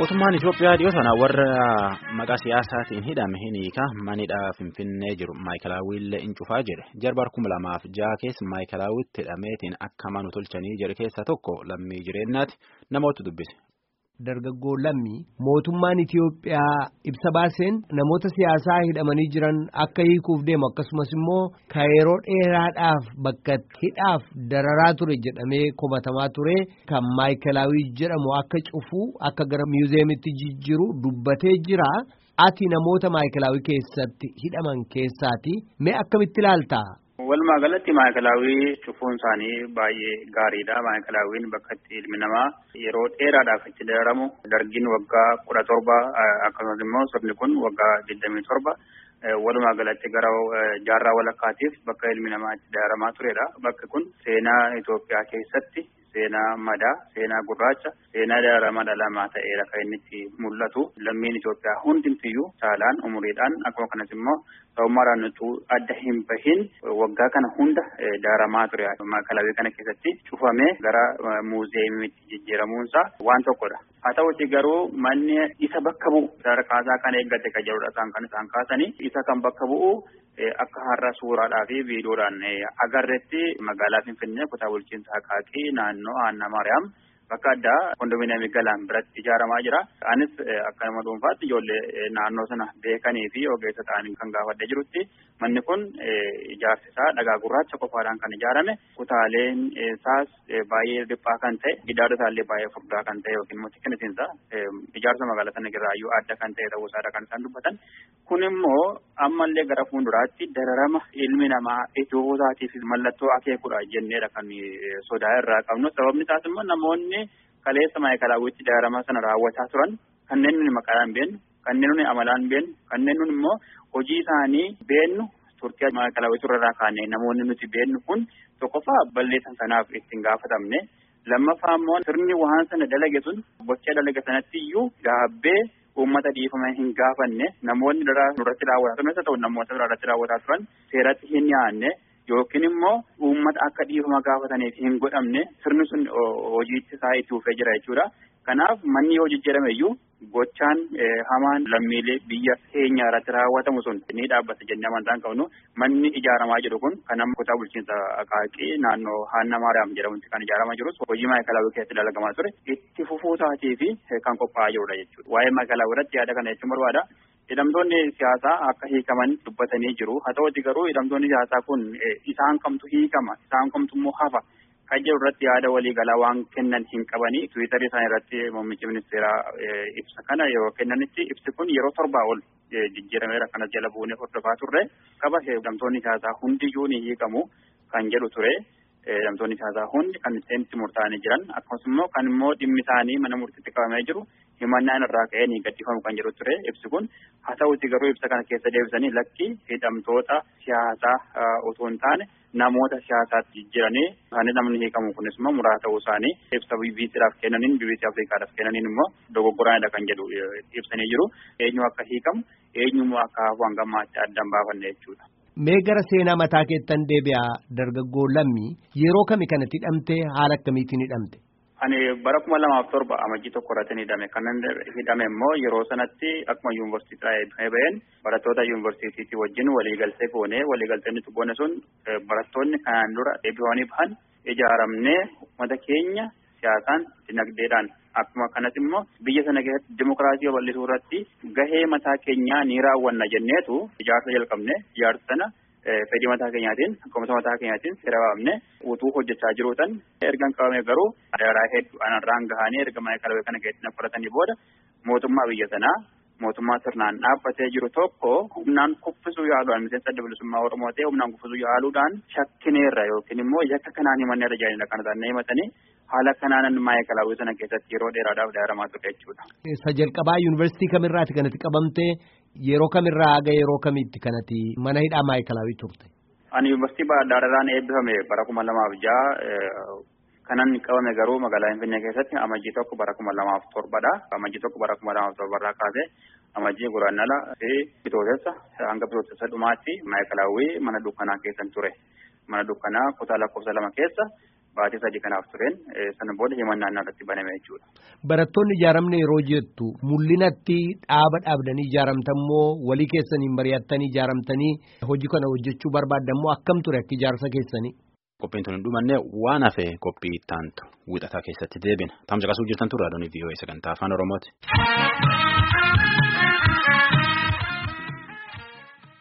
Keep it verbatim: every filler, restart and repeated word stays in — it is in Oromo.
Mootummaan Itoophiyaa dhiyoo sana warra maqaa siyaasaatiin hidhame hin hiika manidhaa Finfinnee jiru Maayikelaawwiillee in cufaa jedhe jarbar kuma lamaaf jaha keessa Maayikelaawwitti hidhameetiin akka manu tolchanii jedhe keessa tokko lammii jireenyaati namoota dubbise. Dargaggoo lammii mootummaan Itoophiyaa ibsa baaseen namoota siyaasaa hidhamanii jiran akka hiikuuf deemu akkasumas immoo yeroo dheeraadhaaf bakka hidhaaf dararaa ture jedhamee komatamaa ture kan Maayikelaawwii jedhamu akka cufuu akka gara miizeemitti jijjiiru dubbatee jira. Ati namoota Maayikelaawwii keessatti hidhaman keessaati mee akkamitti ilaalta? Walumaa galatti Maayikelaawwii cufuun isaanii baay'ee gaariidha. Maayikelaawwiin bakka itti ilmi namaa yeroo dheeraadhaaf itti dararamu dargiin waggaa kudha torba akkasumas immoo sirni kun waggaa digdamii torba walumaa galatti gara jaarraa walakkaatiif bakka ilmi namaa itti dararamaa turedha. Bakki kun seenaa Itoophiyaa keessatti seenaa madaa, seenaa gurraacha, seenaa dararama dhalamaa ta'eera kan inni itti mul'atu. Lammiin Itoophiyaa hundumtiyyuu saalaan umuriidhaan akkuma kanas immoo ta'ummaadhaan utuu adda hin bahin waggaa kana hunda dararamaa ture. Maayikelaawwii kana keessatti cufamee gara muuzeemiitti jijjiiramuunsaa waan tokkodha. Haa ta'uutii garuu manni isa bakka bu'u sadarkaasaa kan eeggate kan jedhudha isaan kan isaan kaasanii isa kan bakka bu'u akka har'a suuraadhaa fi viidiyoodhaan agarreetti magaalaa Finfinnee kutaa bulchiinsa Akaaqii naannoo Aanna Maariyaam bakka addaa kondominiyeemii Galaan biratti ijaaramaa jira. Anis akka nama dhuunfaatti ijoollee naannoo sana beekanii fi ogeessa ta'anii kan gaafadhee jirutti manni kun ijaarsi isaa dhagaa gurraacha qofaadhaan kan ijaarame kutaaleen isaas baay'ee dhiphaa kan ta'e gidaara isaallee baay'ee furdaa kan ta'e yookiin immoo tikkinisiinsa ijaarsa magaalaa sana irraayyuu adda kan ta'e ta'uu isaadha kan isaan dubbatan. Kun immoo ammallee gara fuulduraatti dararama ilmi namaa iddoo isaatiif mallattoo akeekudha jenneedha kan sodaa irraa qabnu. Sababni isaas immoo namoonni kaleessa Maayikelaawwiitti dararama sana raawwataa turan kanneen nuni maqaadhaan beennu, kanneen nuni amalaan beennu, kanneen nuni immoo hojii isaanii beennu turtii Maayikelaawwii turarraa kaanee namoonni nuti beennu kun tokkoffaa balleessan sanaaf ittiin gaafatamne. Lammaffaa immoo sirni waan sana dalage sun bocha dalage sanatti iyyuu gaabbee uummata dhiifama hin gaafanne namoonni duratti raawwataa turan isa ta'u namoota biraarratti raawwataa turan seeratti hin dhiyaanne yookiin immoo uummata akka dhiifama gaafataniif hin godhamne sirni sun hojiitti isaa itti fufee jira jechuudha. Kanaaf manni yoo jijjiirame iyyuu gochaan hamaan lammiilee biyya keenya irratti raawwatamu sun ni dhaabbata jennee amantaan qabnu. Manni ijaaramaa jiru kun kan amma kutaa bulchiinsa Akaaqii naannoo Aanna Maariyaam jedhamutti kan ijaaramaa jirus hojii Maayikelaawwii keessatti dalagamaa ture itti fufuu isaatii fi kan qophaa'aa jirudha jechuudha. Waa'ee Maayikelaawwii irratti yaada kana jechuun barbaada. Hidhamtoonni siyaasaa akka hiikaman dubbatanii jiru. Haa ta'uutii garuu hidhamtoonni siyaasaa kun isaan kamtu hiikama, isaan kamtu immoo hafa kan jedhu irratti yaada walii galaa waan kennan hin qabanii. Tiwiitarii isaanii irratti muummichi ministeeraa ibsa kana yeroo kennanitti ibsi kun yeroo torbaa ol jijjiirameera kanas jala buunee hordofaa turre qaba. Hidhamtoonni siyaasaa hundiyyuu ni hiikamu kan jedhu ture. Hidhamtoonni siyaasaa hundi kan itti murtaa'anii jiran akkasumas immoo kan immoo dhimmi isaanii mana murtiitti qabamee jiru himannaan irraa ka'ee ni gadhiifamu kan jedhu ture ibsi kun. Haa ta'uutii garuu ibsa kana keessa deebisanii lakki hidhamtoota siyaasaa otoo hin taane namoota siyaasaatti jijjiiranii isaanii namni hiikamu kunis immoo muraasa ta'uu isaanii ibsa B B C'dhaaf kennaniin B B C Afrikaadhaaf kennaniin immoo dogoggoraanidha kan jedhu ibsanii jiru. Eenyu akka hiikamu eenyu immoo akka hafu hanga ammaatti addaan baafanne jechuudha. Mee gara seenaa mataa keettan deebi'aa dargaggoo lammii yeroo kami kanatti hidhamte haala akkamiitiin hidhamte? Ani bara kuma lamaaf torba amajjii tokko irratti hidhame. Kanan hidhame immoo yeroo sanatti akkuma yuunivarsiitiidhaa eebbifamee baheen barattoota yuunivarsiitiitii wajjin waliigaltee goonee waliigaltee nuti goone sun barattoonni kanaan dura eebbifamanii bahan ijaaramnee uummata keenya siyaasaan dinagdeedhaan akkuma kanas immoo biyya sana keessatti dimokiraasii bal'isuu irratti gahee mataa keenyaa ni raawwanna jenneetu ijaarsa jalqabne. Ijaarsa sana fedhii mataa keenyaatiin akkuma mataa keenyaatiin seera baafne utuu hojjechaa jiruutan ergan qabame garuu dararaa hedduu anarraan gahanii erga Maayikelaawwii kana keessatti fudhatanii booda mootummaa biyya sanaa mootummaa sirnaan dhaabbatee jiru tokko humnaan kuffisuu yaaluudhaan miseensa adda bilisummaa Oromoo ta'e humnaan kuffisuu yaaluudhaan shakkineerra yookiin immoo yakka kanaan himannee tajaajila kana isaan himatanii haala kanaan Maayikelaawwii sana keessatti yeroo dheeraadhaaf dararamaa ture jechuudha. Isa jalqabaa yuunivarsiitii kamirraati kanatti qabamtee yeroo kamirraa haga yeroo kamitti kanatti mana hidhaa Maayikelaawwii turte? Ani yuunivarsiitii Baadaarraan eebbifame bara kuma lamaaf jaha kanan qabame garuu magaalaa Finfinnee keessatti amajjii tokko bara kuma lamaaf torbadha. Amajjii tokko bara kuma lamaaf torbarraa kaasee amajjii guraandhala fi bitootessa hanga bitootessa dhumaatti Maayikelaawwii mana dukkanaa keessan ture. Mana dukkanaa kutaa lakkoofsa lama keessa baatii sadii kanaaf tureen sana booda himannaan irratti baname jechuudha. Barattoonni ijaaramne yeroo jettu mul'inatti dhaaba dhaabdanii ijaaramtammoo walii keessaniin mari'attanii ijaaramtanii hojii kana hojjechuu barbaadammoo akkam ture akka ijaarsa keessanii? Qophiin tun hin dhumanne waan hafe qophii ittaantu wixataa keessatti deebina. Tamsa qasuu jirtan turre adoonii V O A sagantaa afaan Oromooti.